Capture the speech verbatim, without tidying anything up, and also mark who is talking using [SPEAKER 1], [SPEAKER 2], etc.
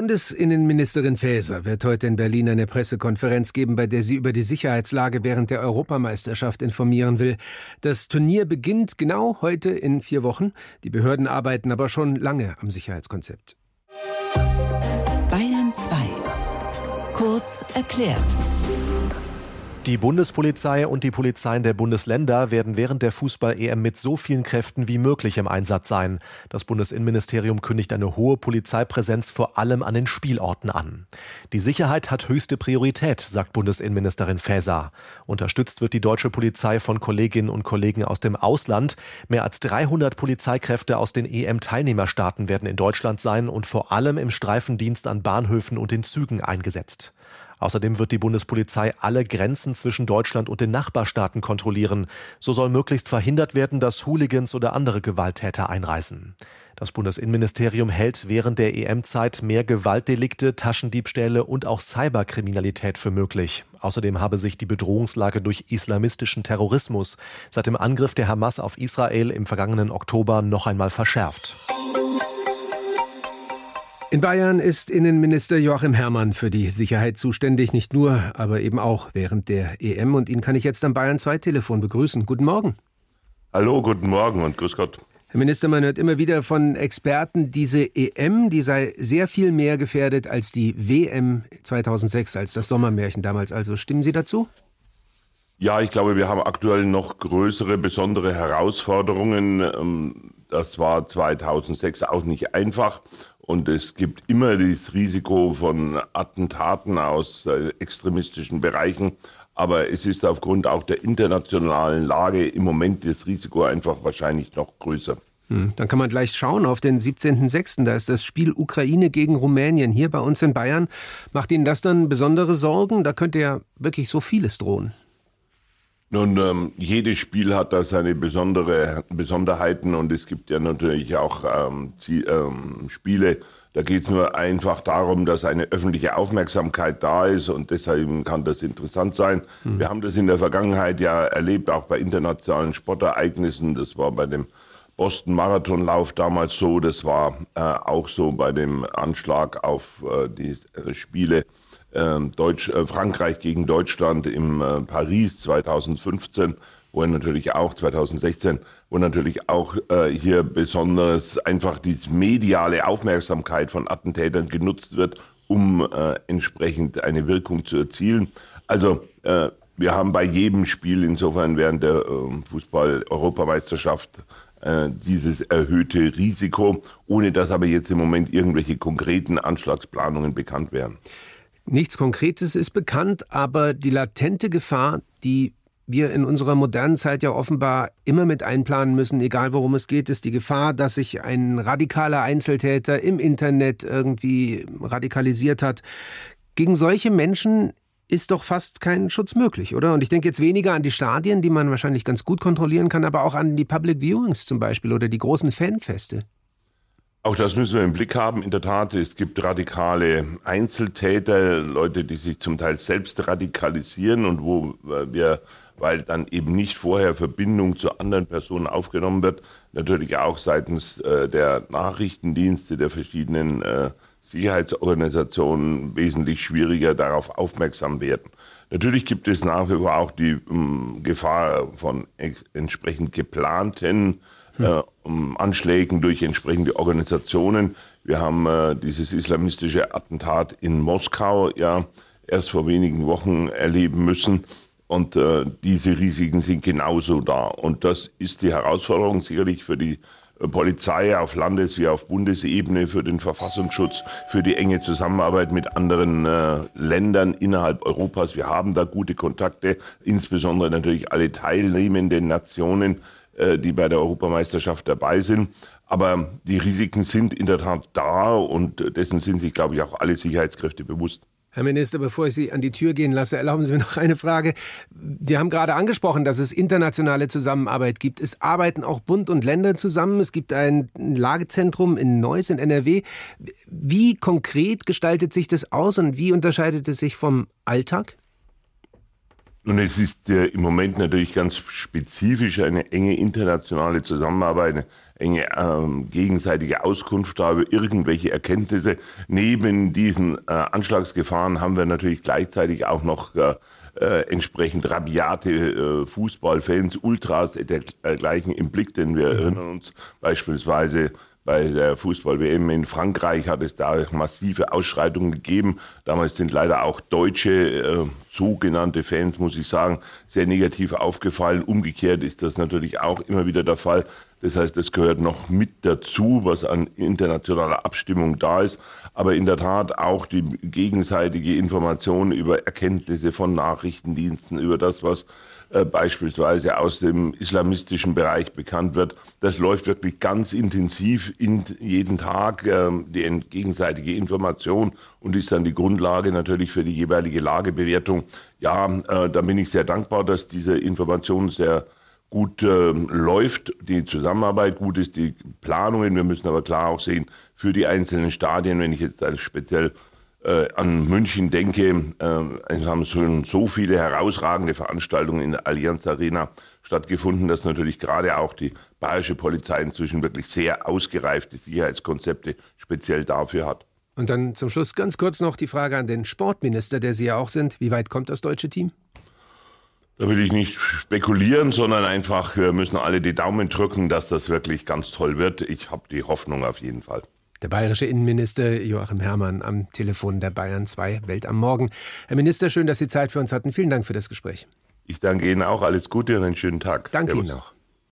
[SPEAKER 1] Bundesinnenministerin Faeser wird heute in Berlin eine Pressekonferenz geben, bei der sie über die Sicherheitslage während der Europameisterschaft informieren will. Das Turnier beginnt genau heute in vier Wochen. Die Behörden arbeiten aber schon lange am Sicherheitskonzept.
[SPEAKER 2] Bayern zwei. Kurz erklärt.
[SPEAKER 3] Die Bundespolizei und die Polizeien der Bundesländer werden während der Fußball-E M mit so vielen Kräften wie möglich im Einsatz sein. Das Bundesinnenministerium kündigt eine hohe Polizeipräsenz vor allem an den Spielorten an. Die Sicherheit hat höchste Priorität, sagt Bundesinnenministerin Faeser. Unterstützt wird die deutsche Polizei von Kolleginnen und Kollegen aus dem Ausland. Mehr als dreihundert Polizeikräfte aus den E M-Teilnehmerstaaten werden in Deutschland sein und vor allem im Streifendienst an Bahnhöfen und in Zügen eingesetzt. Außerdem wird die Bundespolizei alle Grenzen zwischen Deutschland und den Nachbarstaaten kontrollieren. So soll möglichst verhindert werden, dass Hooligans oder andere Gewalttäter einreisen. Das Bundesinnenministerium hält während der E M-Zeit mehr Gewaltdelikte, Taschendiebstähle und auch Cyberkriminalität für möglich. Außerdem habe sich die Bedrohungslage durch islamistischen Terrorismus seit dem Angriff der Hamas auf Israel im vergangenen Oktober noch einmal verschärft.
[SPEAKER 1] In Bayern ist Innenminister Joachim Herrmann für die Sicherheit zuständig, nicht nur, aber eben auch während der E M. Und ihn kann ich jetzt am Bayern zwei Telefon begrüßen. Guten Morgen.
[SPEAKER 4] Hallo, guten Morgen und grüß Gott.
[SPEAKER 1] Herr Minister, man hört immer wieder von Experten, diese E M, die sei sehr viel mehr gefährdet als die W M zweitausendsechs, als das Sommermärchen damals. Also stimmen Sie dazu?
[SPEAKER 4] Ja, ich glaube, wir haben aktuell noch größere, besondere Herausforderungen. Das war zweitausendsechs auch nicht einfach. Und es gibt immer das Risiko von Attentaten aus äh, extremistischen Bereichen. Aber es ist aufgrund auch der internationalen Lage im Moment das Risiko einfach wahrscheinlich noch größer.
[SPEAKER 1] Hm, dann kann man gleich schauen auf den siebzehnten sechsten Da ist das Spiel Ukraine gegen Rumänien hier bei uns in Bayern. Macht Ihnen das dann besondere Sorgen? Da könnte ja wirklich so vieles drohen.
[SPEAKER 4] Nun, ähm, jedes Spiel hat da seine besondere Besonderheiten und es gibt ja natürlich auch ähm, die, ähm, Spiele, da geht es nur einfach darum, dass eine öffentliche Aufmerksamkeit da ist und deshalb kann das interessant sein. Hm. Wir haben das in der Vergangenheit ja erlebt, auch bei internationalen Sportereignissen. Das war bei dem Boston-Marathonlauf damals so, das war äh, auch so bei dem Anschlag auf äh, die äh, Spiele Deutsch, äh, Frankreich gegen Deutschland im äh, Paris zweitausendfünfzehn, wo natürlich auch zweitausendsechzehn, wo natürlich auch äh, hier besonders einfach die mediale Aufmerksamkeit von Attentätern genutzt wird, um äh, entsprechend eine Wirkung zu erzielen. Also äh, wir haben bei jedem Spiel insofern während der äh, Fußball-Europameisterschaft äh, dieses erhöhte Risiko, ohne dass aber jetzt im Moment irgendwelche konkreten Anschlagsplanungen bekannt wären.
[SPEAKER 1] Nichts Konkretes ist bekannt, aber die latente Gefahr, die wir in unserer modernen Zeit ja offenbar immer mit einplanen müssen, egal worum es geht, ist die Gefahr, dass sich ein radikaler Einzeltäter im Internet irgendwie radikalisiert hat. Gegen solche Menschen ist doch fast kein Schutz möglich, oder? Und ich denke jetzt weniger an die Stadien, die man wahrscheinlich ganz gut kontrollieren kann, aber auch an die Public Viewings zum Beispiel oder die großen Fanfeste.
[SPEAKER 4] Auch das müssen wir im Blick haben. In der Tat, es gibt radikale Einzeltäter, Leute, die sich zum Teil selbst radikalisieren und wo wir, weil dann eben nicht vorher Verbindung zu anderen Personen aufgenommen wird, natürlich auch seitens äh, der Nachrichtendienste der verschiedenen äh, Sicherheitsorganisationen wesentlich schwieriger darauf aufmerksam werden. Natürlich gibt es nach wie vor auch die ähm, Gefahr von ex- entsprechend geplanten Äh, um Anschlägen durch entsprechende Organisationen. Wir haben äh, dieses islamistische Attentat in Moskau ja erst vor wenigen Wochen erleben müssen und äh, diese Risiken sind genauso da. Und das ist die Herausforderung sicherlich für die äh, Polizei auf Landes- wie auf Bundesebene, für den Verfassungsschutz, für die enge Zusammenarbeit mit anderen äh, Ländern innerhalb Europas. Wir haben da gute Kontakte, insbesondere natürlich alle teilnehmenden Nationen, die bei der Europameisterschaft dabei sind. Aber die Risiken sind in der Tat da und dessen sind sich, glaube ich, auch alle Sicherheitskräfte bewusst.
[SPEAKER 1] Herr Minister, bevor ich Sie an die Tür gehen lasse, erlauben Sie mir noch eine Frage. Sie haben gerade angesprochen, dass es internationale Zusammenarbeit gibt. Es arbeiten auch Bund und Länder zusammen. Es gibt ein Lagezentrum in Neuss in N R W. Wie konkret gestaltet sich das aus und wie unterscheidet es sich vom Alltag?
[SPEAKER 4] Und es ist äh, im Moment natürlich ganz spezifisch eine enge internationale Zusammenarbeit, eine enge ähm, gegenseitige Auskunft da über irgendwelche Erkenntnisse. Neben diesen äh, Anschlagsgefahren haben wir natürlich gleichzeitig auch noch äh, äh, entsprechend rabiate äh, Fußballfans, Ultras dergleichen im Blick, denn wir mhm. erinnern uns beispielsweise, bei der Fußball-W M in Frankreich hat es da massive Ausschreitungen gegeben. Damals sind leider auch deutsche äh, sogenannte Fans, muss ich sagen, sehr negativ aufgefallen. Umgekehrt ist das natürlich auch immer wieder der Fall. Das heißt, das gehört noch mit dazu, was an internationaler Abstimmung da ist. Aber in der Tat auch die gegenseitige Information über Erkenntnisse von Nachrichtendiensten, über das, was äh, beispielsweise aus dem islamistischen Bereich bekannt wird. Das läuft wirklich ganz intensiv in jeden Tag, äh, die gegenseitige Information, und ist dann die Grundlage natürlich für die jeweilige Lagebewertung. Ja, äh, da bin ich sehr dankbar, dass diese Information sehr gut äh, läuft, die Zusammenarbeit gut ist, die Planungen. Wir müssen aber klar auch sehen, für die einzelnen Stadien, wenn ich jetzt also speziell äh, an München denke, äh, es haben schon so viele herausragende Veranstaltungen in der Allianz Arena stattgefunden, dass natürlich gerade auch die bayerische Polizei inzwischen wirklich sehr ausgereifte Sicherheitskonzepte speziell dafür hat.
[SPEAKER 1] Und dann zum Schluss ganz kurz noch die Frage an den Sportminister, der Sie ja auch sind. Wie weit kommt das deutsche Team?
[SPEAKER 4] Da will ich nicht spekulieren, sondern einfach, wir müssen alle die Daumen drücken, dass das wirklich ganz toll wird. Ich habe die Hoffnung auf jeden Fall.
[SPEAKER 1] Der bayerische Innenminister Joachim Herrmann am Telefon der Bayern zwei, Welt am Morgen. Herr Minister, schön, dass Sie Zeit für uns hatten. Vielen Dank für das Gespräch.
[SPEAKER 4] Ich danke Ihnen auch. Alles Gute und einen schönen Tag.
[SPEAKER 1] Danke
[SPEAKER 4] Servus.
[SPEAKER 1] Ihnen auch.